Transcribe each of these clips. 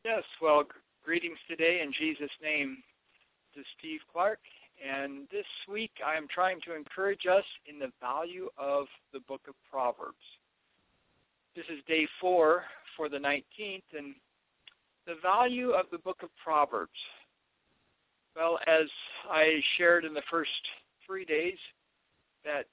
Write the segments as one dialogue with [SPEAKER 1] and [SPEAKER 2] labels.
[SPEAKER 1] Yes, well, greetings today in Jesus' name. This is Steve Clark, and this week I am trying to encourage us in the value of the book of Proverbs. This is day 4 for the 19th, and the value of the book of Proverbs. Well, as I shared in the first 3 days, that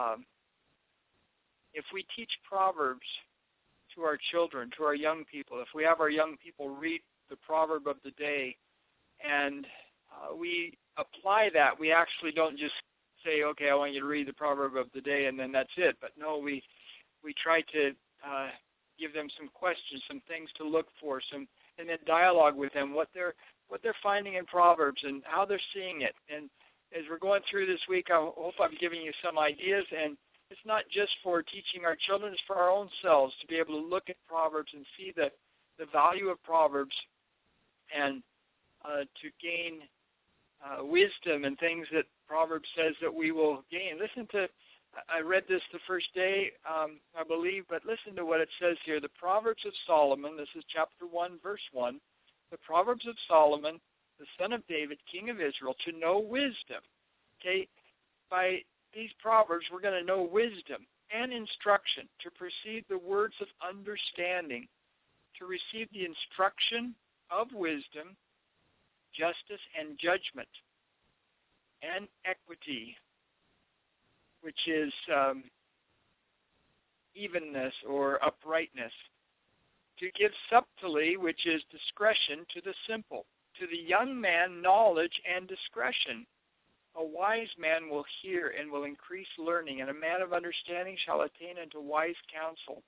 [SPEAKER 1] if we teach Proverbs to our children, to our young people, if we have our young people read the proverb of the day and we apply that, we actually don't just say, okay, I want you to read the proverb of the day and then that's it. But no, we try to give them some questions, some things to look for, and then dialogue with them, what they're finding in Proverbs and how they're seeing it. And as we're going through this week, I hope I'm giving you some ideas, and it's not just for teaching our children, it's for our own selves to be able to look at Proverbs and see the value of Proverbs and to gain wisdom and things that Proverbs says that we will gain. I read this the first day, I believe, but listen to what it says here. The Proverbs of Solomon, this is chapter 1, verse 1, the Proverbs of Solomon, the son of David, king of Israel, to know wisdom. Okay, by these Proverbs, we're going to know wisdom and instruction, to perceive the words of understanding, to receive the instruction of wisdom, justice and judgment, and equity, which is evenness or uprightness, to give subtlety, which is discretion, to the simple, to the young man knowledge and discretion. A wise man will hear and will increase learning, and a man of understanding shall attain unto wise counsels.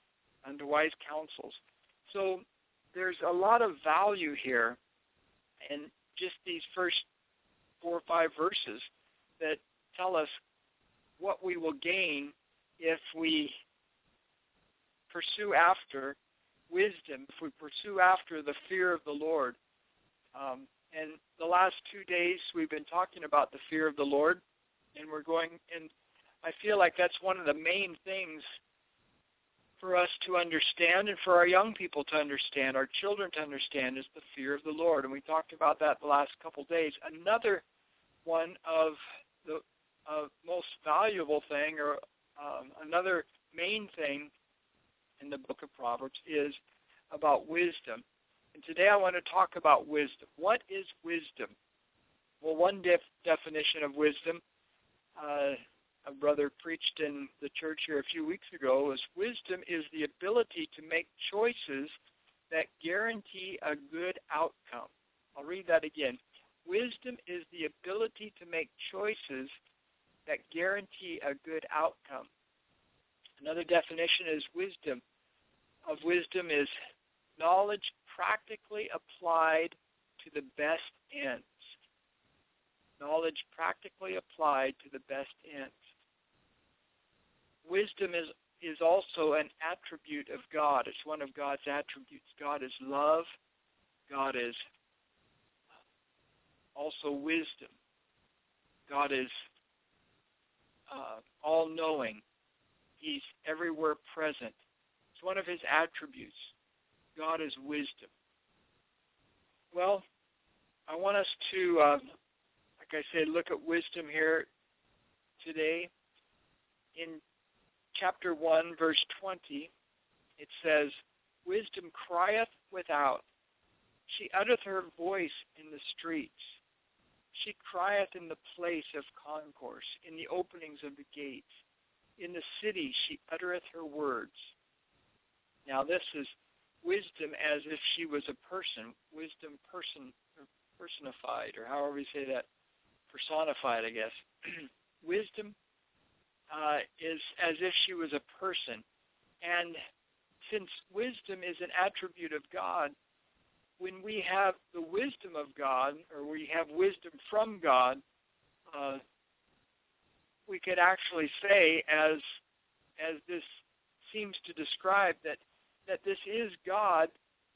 [SPEAKER 1] So there's a lot of value here in just these first 4 or 5 verses that tell us what we will gain if we pursue after wisdom, if we pursue after the fear of the Lord. And the last 2 days we've been talking about the fear of the Lord, and I feel like that's one of the main things for us to understand and for our young people to understand, our children to understand, is the fear of the Lord. And we talked about that the last couple days. Another one of the most valuable thing, or another main thing in the book of Proverbs, is about wisdom. And today I want to talk about wisdom. What is wisdom? Well, one definition of wisdom, a brother preached in the church here a few weeks ago, is wisdom is the ability to make choices that guarantee a good outcome. I'll read that again. Wisdom is the ability to make choices that guarantee a good outcome. Another definition is wisdom is knowledge practically applied to the best ends. Knowledge practically applied to the best ends. Wisdom is also an attribute of God. It's one of God's attributes. God is love. God is also wisdom. God is all-knowing. He's everywhere present. It's one of his attributes. God is wisdom. Well, I want us to, like I said, look at wisdom here today. In chapter 1, verse 20, it says, wisdom crieth without. She uttereth her voice in the streets. She crieth in the place of concourse, in the openings of the gates. In the city she uttereth her words. Now this is wisdom as if she was a person, wisdom personified, or however you say that, personified, I guess. Wisdom is as if she was a person. And since wisdom is an attribute of God, when we have the wisdom of God, or we have wisdom from God, we could actually say, as this seems to describe, that this is God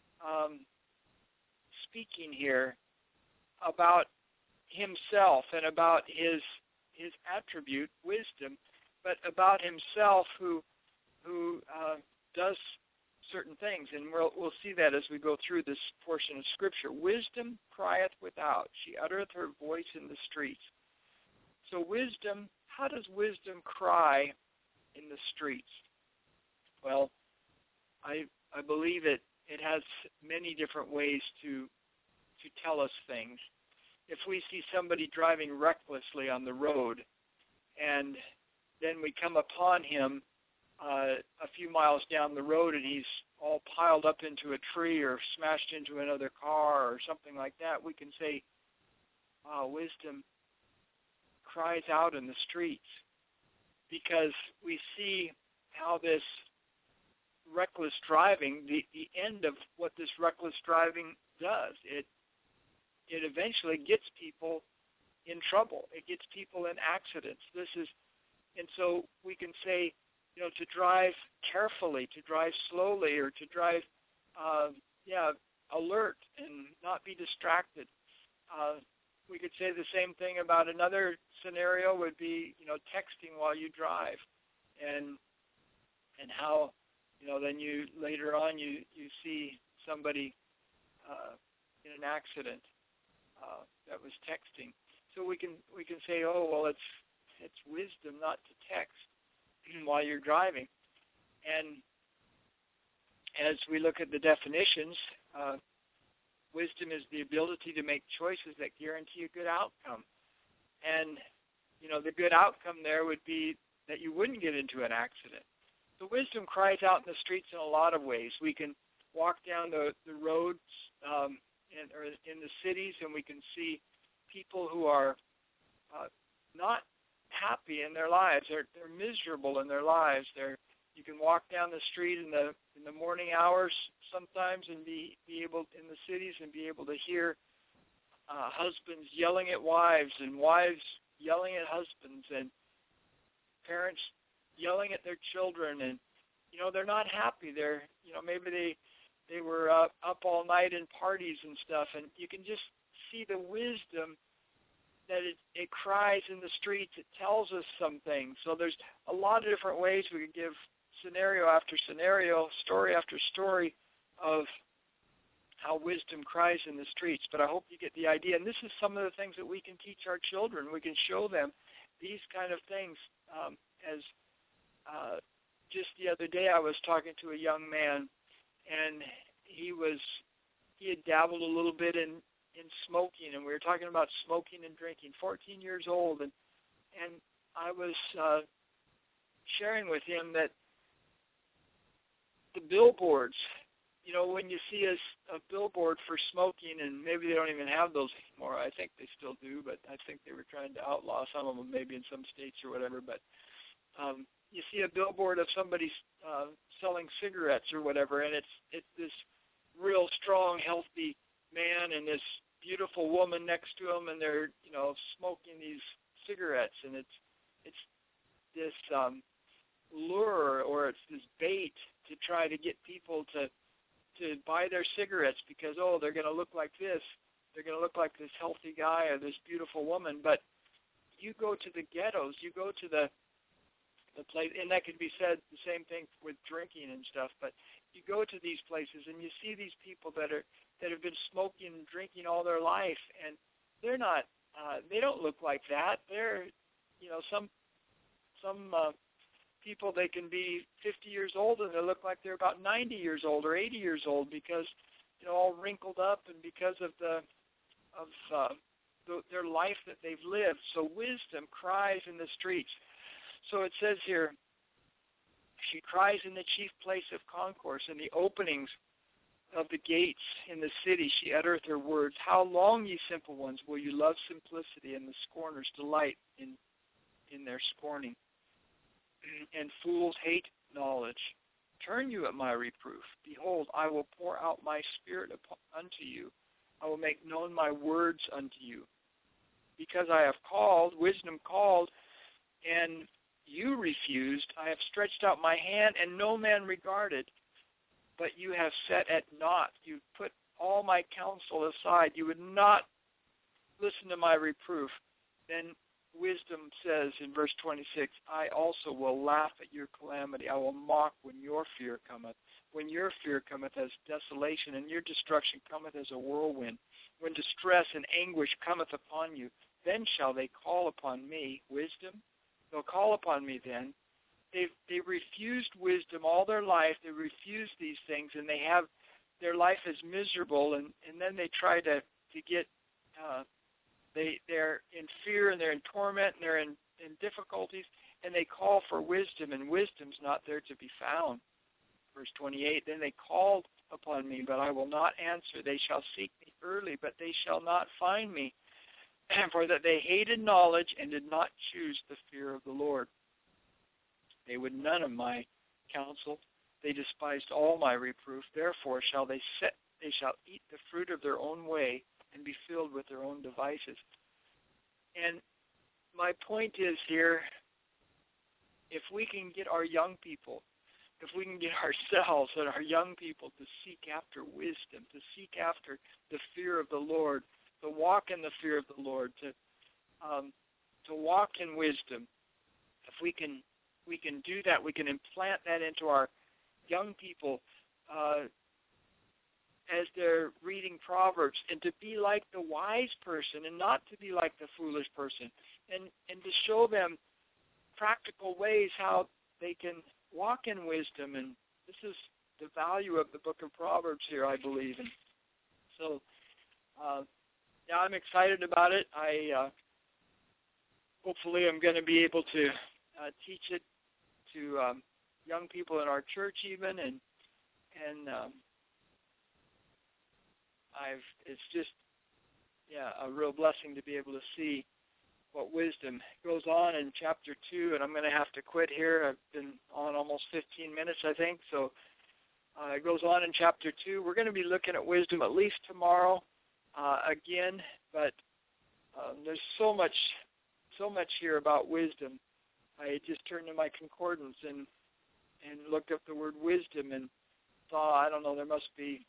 [SPEAKER 1] speaking here about himself and about his attribute, wisdom, but about himself who does certain things, and we'll see that as we go through this portion of Scripture. Wisdom crieth without; she uttereth her voice in the streets. So wisdom, how does wisdom cry in the streets? Well, I believe it has many different ways to tell us things. If we see somebody driving recklessly on the road, and then we come upon him a few miles down the road and he's all piled up into a tree or smashed into another car or something like that, we can say, wow, wisdom cries out in the streets, because we see how this reckless driving, the end of what this reckless driving does, it eventually gets people in trouble. It gets people in accidents. And so we can say, to drive carefully, to drive slowly, or to drive, alert and not be distracted. We could say the same thing about another scenario would be, texting while you drive, and how, then you later on you see somebody in an accident that was texting. So we can say, oh well, it's wisdom not to text while you're driving. And as we look at the definitions, wisdom is the ability to make choices that guarantee a good outcome. And, the good outcome there would be that you wouldn't get into an accident. So wisdom cries out in the streets in a lot of ways. We can walk down the roads or in the cities, and we can see people who are not happy in their lives. They're miserable in their lives. You can walk down the street in the morning hours sometimes and be able in the cities and be able to hear husbands yelling at wives and wives yelling at husbands and parents yelling at their children, and they're not happy. They're maybe they were up all night in parties and stuff, and you can just see the wisdom that it cries in the streets. It tells us some things. So there's a lot of different ways we could give scenario after scenario, story after story of how wisdom cries in the streets. But I hope you get the idea. And this is some of the things that we can teach our children. We can show them these kind of things. Just the other day I was talking to a young man, and he had dabbled a little bit in smoking, and we were talking about smoking and drinking, 14 years old, and I was sharing with him that the billboards, when you see a billboard for smoking, and maybe they don't even have those anymore. I think they still do, but I think they were trying to outlaw some of them, maybe in some states or whatever, but you see a billboard of somebody selling cigarettes or whatever, and it's this real strong, healthy man and this beautiful woman next to him, and they're smoking these cigarettes, and it's this lure, or it's this bait to try to get people to buy their cigarettes because they're going to look like this, they're going to look like this healthy guy or this beautiful woman. But you go to the ghettos, you go to the place, and that could be said the same thing with drinking and stuff, but you go to these places and you see these people that have been smoking and drinking all their life, and they're not they don't look like that. They're some people, they can be 50 years old and they look like they're about 90 years old or 80 years old because all wrinkled up and because of their life that they've lived. So wisdom cries in the streets. So it says here, she cries in the chief place of concourse, in the openings of the gates in the city. She uttereth her words. How long, ye simple ones, will you love simplicity, and the scorners delight in their scorning? And fools hate knowledge. Turn you at my reproof. Behold, I will pour out my spirit unto you. I will make known my words unto you. Because I have called, wisdom called, and you refused. I have stretched out my hand, and no man regarded. But you have set at naught. You put all my counsel aside. You would not listen to my reproof. Then wisdom says in verse 26, I also will laugh at your calamity. I will mock when your fear cometh. when your fear cometh as desolation, and your destruction cometh as a whirlwind, when distress and anguish cometh upon you, then shall they call upon me, wisdom. They'll call upon me then. They refused wisdom all their life. They refused these things, and they have their life is miserable, and then they try to get they're in fear, and they're in torment, and they're in difficulties, and they call for wisdom, and wisdom's not there to be found. Verse 28, then they called upon me, but I will not answer. They shall seek me early, but they shall not find me, for that they hated knowledge and did not choose the fear of the Lord. They would none of my counsel. They despised all my reproof. Therefore shall they shall eat the fruit of their own way and be filled with their own devices. And my point is here, if we can get our young people, if we can get ourselves and our young people to seek after wisdom, to seek after the fear of the Lord, to walk in the fear of the Lord, to walk in wisdom, if we can do that, we can implant that into our young people as they're reading Proverbs, and to be like the wise person and not to be like the foolish person, and to show them practical ways how they can walk in wisdom. And this is the value of the book of Proverbs here, I believe. And so, yeah, I'm excited about it. Hopefully I'm going to be able to teach it to young people in our church even, and it's just, a real blessing to be able to see what wisdom goes on in chapter 2, and I'm going to have to quit here. I've been on almost 15 minutes, I think, so it goes on in chapter 2. We're going to be looking at wisdom at least tomorrow again, but there's so much here about wisdom. I just turned to my concordance and looked up the word wisdom and saw, I don't know, there must be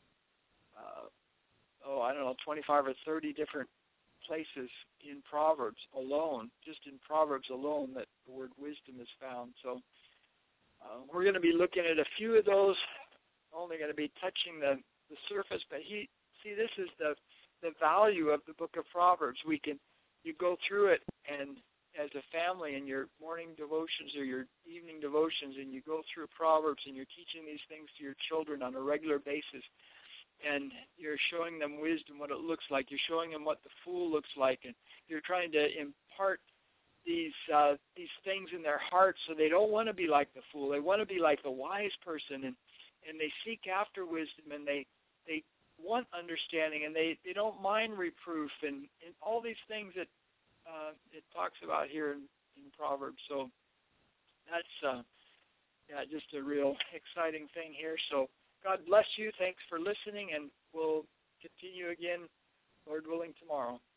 [SPEAKER 1] 25 or 30 different places in Proverbs alone, just in Proverbs alone, that the word wisdom is found. So we're going to be looking at a few of those, only going to be touching the surface, but this is the value of the book of Proverbs. You go through it, and as a family in your morning devotions or your evening devotions, and you go through Proverbs, and you're teaching these things to your children on a regular basis, and you're showing them wisdom, what it looks like. You're showing them what the fool looks like, and you're trying to impart these things in their hearts so they don't want to be like the fool. They want to be like the wise person, and they seek after wisdom, and they want understanding, and they don't mind reproof, and all these things that it talks about here in Proverbs. So that's just a real exciting thing here. So God bless you. Thanks for listening, and we'll continue again, Lord willing, tomorrow.